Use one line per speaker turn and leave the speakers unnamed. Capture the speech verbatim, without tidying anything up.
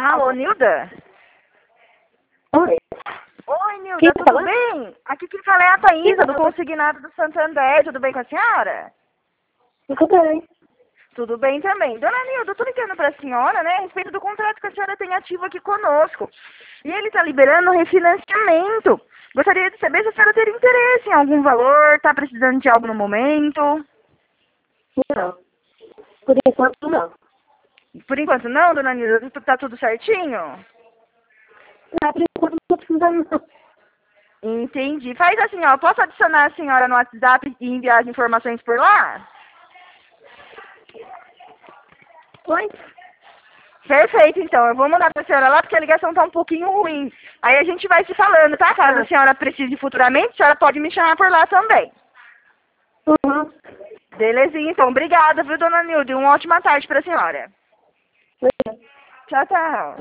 Alô, Nilda?
Oi.
Oi, Nilda,
Quem tá
tudo
falando?
bem? Aqui quem fala é a Thaísa,
tá
do
falando?
Consignado do Santander. Tudo bem com a senhora?
Tudo bem.
Tudo bem também. Dona Nilda, eu tô ligando pra senhora, né, a respeito do contrato que a senhora tem ativo aqui conosco. E ele tá liberando um refinanciamento. Gostaria de saber se a senhora teria interesse em algum valor, tá precisando de algo no momento.
Não. Por enquanto, não.
Por enquanto não, Dona Nilda, tá tudo certinho?
Não, por enquanto, não tô precisando, não.
Entendi. Faz assim, ó, posso adicionar a senhora no WhatsApp e enviar as informações por lá?
Oi?
Perfeito, então. Eu vou mandar pra senhora lá porque a ligação tá um pouquinho ruim. Aí a gente vai se falando, tá? Caso
Ah.
a senhora precise futuramente, a senhora pode me chamar por lá também.
Uhum.
Belezinha, então. Obrigada, viu, dona Nilde? Uma ótima tarde pra senhora.
Oi.
Tchau, tchau.